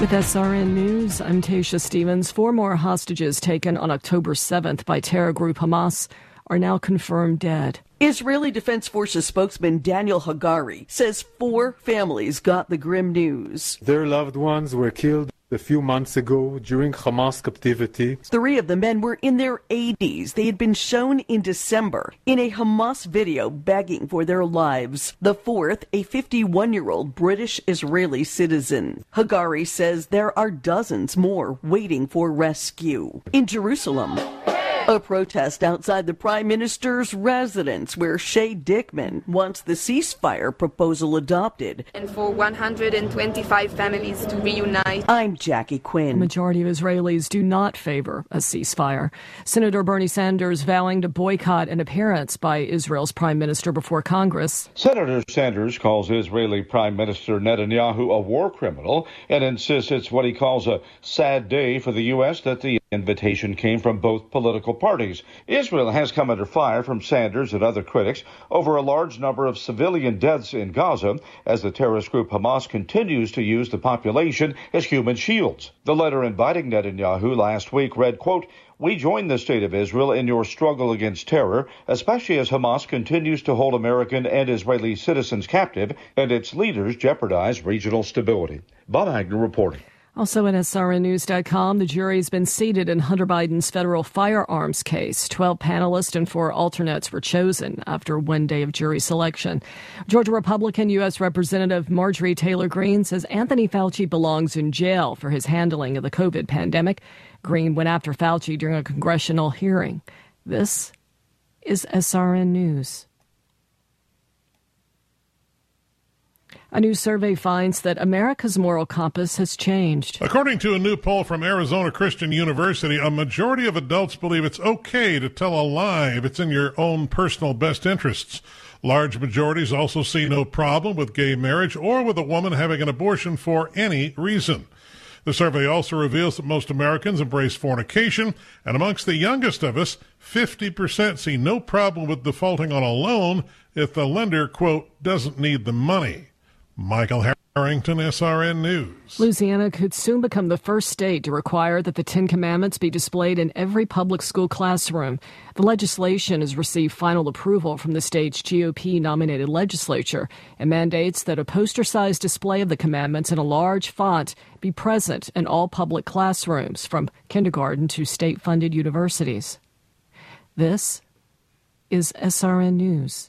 With SRN News, I'm Tasha Stevens. 4 more hostages taken on October 7th by terror group Hamas are now confirmed dead. Israeli Defense Forces spokesman Daniel Hagari says 4 families got the grim news. Their loved ones were killed a few months ago during Hamas captivity. 3 of the men were in their 80s. They had been shown in December in a Hamas video begging for their lives. The 4th, a 51-year-old British-Israeli citizen. Hagari says there are dozens more waiting for rescue. In Jerusalem, a protest outside the Prime Minister's residence where Shay Dickman wants the ceasefire proposal adopted. And for 125 families to reunite. I'm Jackie Quinn. The majority of Israelis do not favor a ceasefire. Senator Bernie Sanders vowing to boycott an appearance by Israel's Prime Minister before Congress. Senator Sanders calls Israeli Prime Minister Netanyahu a war criminal and insists it's what he calls a sad day for the U.S. that the invitation came from both political parties. Israel has come under fire from Sanders and other critics over a large number of civilian deaths in Gaza as the terrorist group Hamas continues to use the population as human shields. The letter inviting Netanyahu last week read, quote, "We join the state of Israel in your struggle against terror, especially as Hamas continues to hold American and Israeli citizens captive and its leaders jeopardize regional stability." Bob Agnew reporting. Also at SRNnews.com, the jury has been seated in Hunter Biden's federal firearms case. 12 panelists and 4 alternates were chosen after one day of jury selection. Georgia Republican U.S. Representative Marjorie Taylor Greene says Anthony Fauci belongs in jail for his handling of the COVID pandemic. Greene went after Fauci during a congressional hearing. This is SRN News. A new survey finds that America's moral compass has changed. According to a new poll from Arizona Christian University, a majority of adults believe it's okay to tell a lie if it's in your own personal best interests. Large majorities also see no problem with gay marriage or with a woman having an abortion for any reason. The survey also reveals that most Americans embrace fornication, and amongst the youngest of us, 50% see no problem with defaulting on a loan if the lender, quote, doesn't need the money. Michael Harrington, SRN News. Louisiana could soon become the first state to require that the 10 Commandments be displayed in every public school classroom. The legislation has received final approval from the state's GOP-nominated legislature and mandates that a poster-sized display of the commandments in a large font be present in all public classrooms, from kindergarten to state-funded universities. This is SRN News.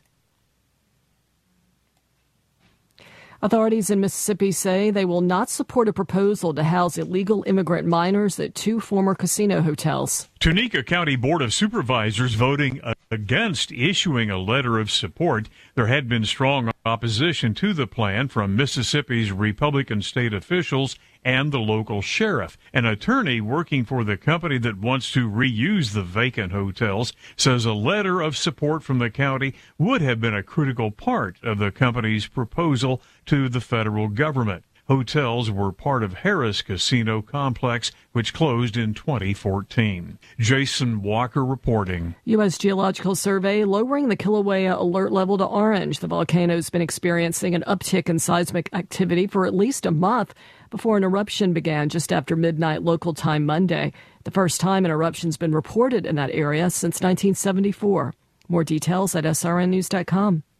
Authorities in Mississippi say they will not support a proposal to house illegal immigrant minors at 2 former casino hotels. Tunica County Board of Supervisors voting against issuing a letter of support. There had been strong opposition to the plan from Mississippi's Republican state officials and the local sheriff. An attorney working for the company that wants to reuse the vacant hotels says a letter of support from the county would have been a critical part of the company's proposal to the federal government. Hotels were part of Harris Casino Complex, which closed in 2014. Jason Walker reporting. U.S. Geological Survey lowering the Kilauea alert level to orange. The volcano's been experiencing an uptick in seismic activity for at least a month before an eruption began just after midnight local time Monday. The first time an eruption's been reported in that area since 1974. More details at srnnews.com.